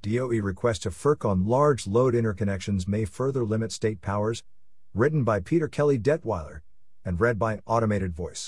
DOE request to FERC on large load interconnections may further limit state powers, written by Peter Kelly Detweiler, and read by Automated Voice.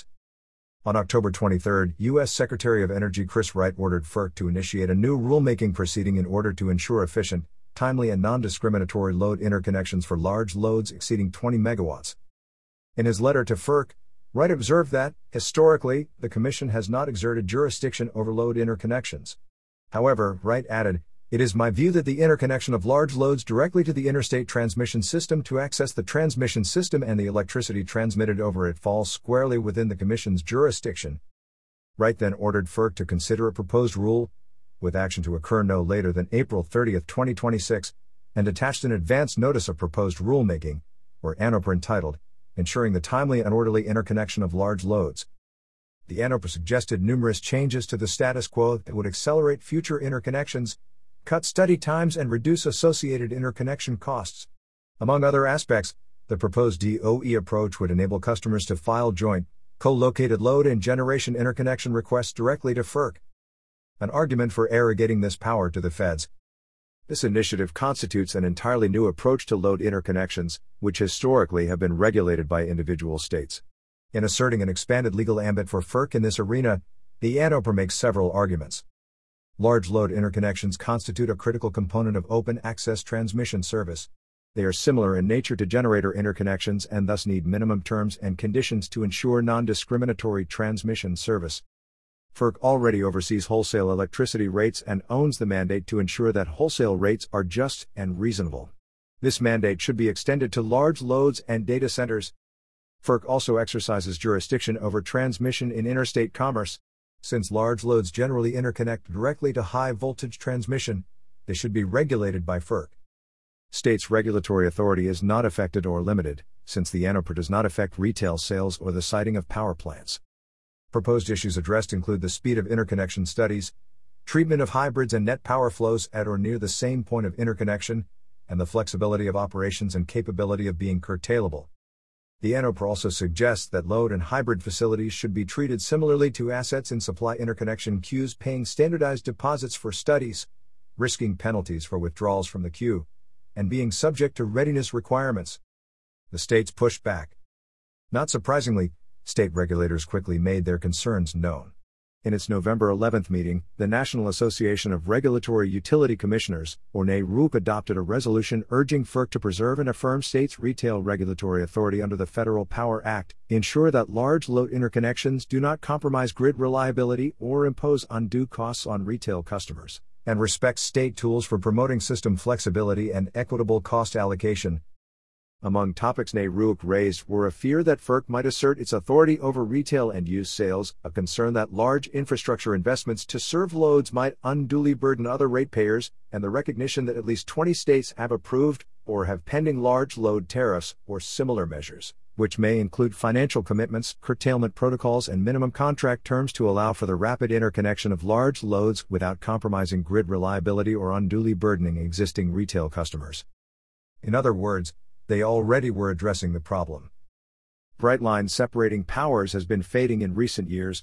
On October 23, U.S. Secretary of Energy Chris Wright ordered FERC to initiate a new rulemaking proceeding in order to ensure efficient, timely and non-discriminatory load interconnections for large loads exceeding 20 megawatts. In his letter to FERC, Wright observed that, historically, the Commission has not exerted jurisdiction over load interconnections. However, Wright added, "It is my view that the interconnection of large loads directly to the interstate transmission system to access the transmission system and the electricity transmitted over it falls squarely within the Commission's jurisdiction." Wright then ordered FERC to consider a proposed rule, with action to occur no later than April 30, 2026, and attached an advance notice of proposed rulemaking, or ANOPR entitled, Ensuring the Timely and Orderly Interconnection of Large Loads. The ANOPR suggested numerous changes to the status quo that would accelerate future interconnections, cut study times and reduce associated interconnection costs. Among other aspects, the proposed DOE approach would enable customers to file joint, co-located load and generation interconnection requests directly to FERC. An argument for arrogating this power to the feds. This initiative constitutes an entirely new approach to load interconnections, which historically have been regulated by individual states. In asserting an expanded legal ambit for FERC in this arena, the ANOPR makes several arguments. Large load interconnections constitute a critical component of open access transmission service. They are similar in nature to generator interconnections and thus need minimum terms and conditions to ensure non-discriminatory transmission service. FERC already oversees wholesale electricity rates and owns the mandate to ensure that wholesale rates are just and reasonable. This mandate should be extended to large loads and data centers. FERC also exercises jurisdiction over transmission in interstate commerce. Since large loads generally interconnect directly to high-voltage transmission, they should be regulated by FERC. States' regulatory authority is not affected or limited, since the ANOPR does not affect retail sales or the siting of power plants. Proposed issues addressed include the speed of interconnection studies, treatment of hybrids and net power flows at or near the same point of interconnection, and the flexibility of operations and capability of being curtailable. The ANOPR also suggests that load and hybrid facilities should be treated similarly to assets in supply interconnection queues, paying standardized deposits for studies, risking penalties for withdrawals from the queue, and being subject to readiness requirements. The states pushed back. Not surprisingly, state regulators quickly made their concerns known. In its November 11 meeting, the National Association of Regulatory Utility Commissioners, or NARUC, adopted a resolution urging FERC to preserve and affirm states' retail regulatory authority under the Federal Power Act, ensure that large load interconnections do not compromise grid reliability or impose undue costs on retail customers, and respect state tools for promoting system flexibility and equitable cost allocation. Among topics NARUC raised were a fear that FERC might assert its authority over retail and use sales, a concern that large infrastructure investments to serve loads might unduly burden other ratepayers, and the recognition that at least 20 states have approved or have pending large load tariffs or similar measures, which may include financial commitments, curtailment protocols, and minimum contract terms to allow for the rapid interconnection of large loads without compromising grid reliability or unduly burdening existing retail customers. In other words, they already were addressing the problem. Bright line separating powers has been fading in recent years.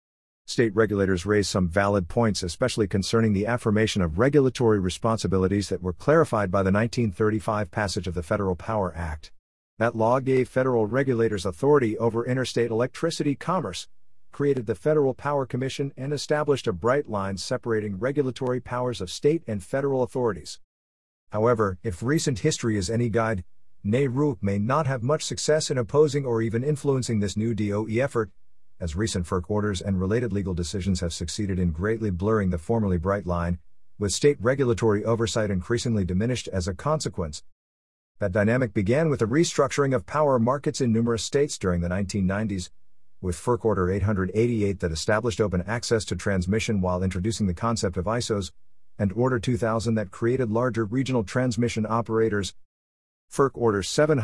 State regulators raised some valid points, especially concerning the affirmation of regulatory responsibilities that were clarified by the 1935 passage of the Federal Power Act. That law gave federal regulators authority over interstate electricity commerce, created the Federal Power Commission, and established a bright line separating regulatory powers of state and federal authorities. However, if recent history is any guide, NARUC may not have much success in opposing or even influencing this new DOE effort, as recent FERC orders and related legal decisions have succeeded in greatly blurring the formerly bright line, with state regulatory oversight increasingly diminished as a consequence. That dynamic began with the restructuring of power markets in numerous states during the 1990s, with FERC Order 888 that established open access to transmission while introducing the concept of ISOs, and Order 2000 that created larger regional transmission operators. FERC Order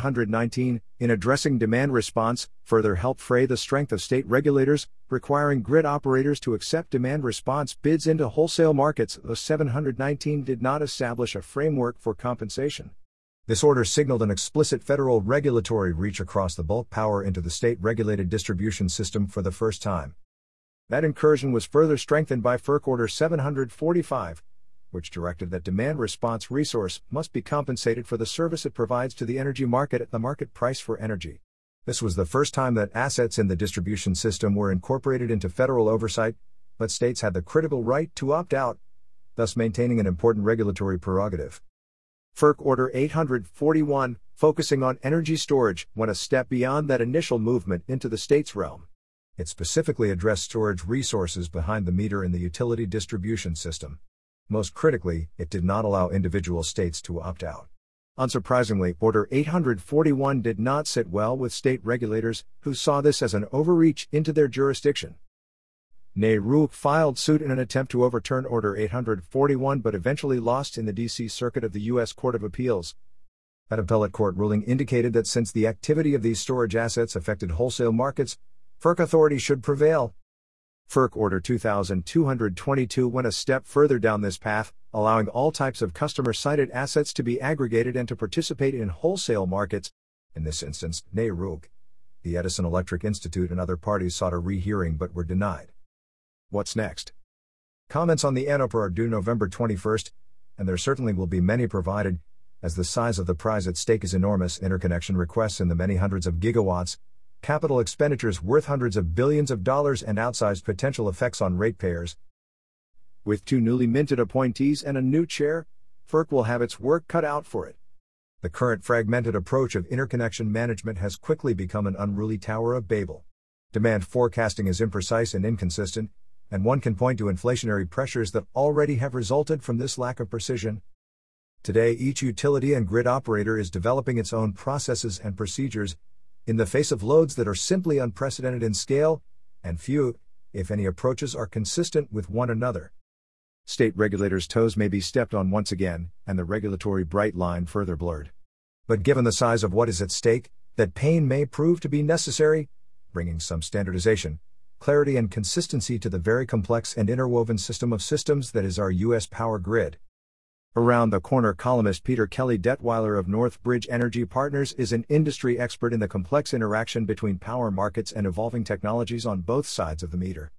719, in addressing demand response, further helped fray the strength of state regulators, requiring grid operators to accept demand response bids into wholesale markets, though 719 did not establish a framework for compensation. This order signaled an explicit federal regulatory reach across the bulk power into the state-regulated distribution system for the first time. That incursion was further strengthened by FERC Order 745, which directed that demand response resource must be compensated for the service it provides to the energy market at the market price for energy. This was the first time that assets in the distribution system were incorporated into federal oversight, but states had the critical right to opt out, thus maintaining an important regulatory prerogative. FERC Order 841, focusing on energy storage, went a step beyond that initial movement into the state's realm. It specifically addressed storage resources behind the meter in the utility distribution system. Most critically, it did not allow individual states to opt out. Unsurprisingly, Order 841 did not sit well with state regulators, who saw this as an overreach into their jurisdiction. NARUC filed suit in an attempt to overturn Order 841 but eventually lost in the D.C. Circuit of the U.S. Court of Appeals. That appellate court ruling indicated that since the activity of these storage assets affected wholesale markets, FERC authority should prevail. FERC Order 2222 went a step further down this path, allowing all types of customer-sited assets to be aggregated and to participate in wholesale markets. In this instance, NARUC, the Edison Electric Institute and other parties sought a rehearing but were denied. What's next? Comments on the ANOPR are due November 21st, and there certainly will be many provided, as the size of the prize at stake is enormous. Interconnection requests in the many hundreds of gigawatts, capital expenditures worth hundreds of billions of dollars, and outsized potential effects on ratepayers. With 2 newly minted appointees and a new chair, FERC will have its work cut out for it. The current fragmented approach of interconnection management has quickly become an unruly Tower of Babel. Demand forecasting is imprecise and inconsistent, and one can point to inflationary pressures that already have resulted from this lack of precision. Today, each utility and grid operator is developing its own processes and procedures, in the face of loads that are simply unprecedented in scale, and few, if any, approaches are consistent with one another. State regulators' toes may be stepped on once again, and the regulatory bright line further blurred. But given the size of what is at stake, that pain may prove to be necessary, bringing some standardization, clarity and consistency to the very complex and interwoven system of systems that is our U.S. power grid. Around the Corner columnist Peter Kelly Detweiler of Northbridge Energy Partners is an industry expert in the complex interaction between power markets and evolving technologies on both sides of the meter.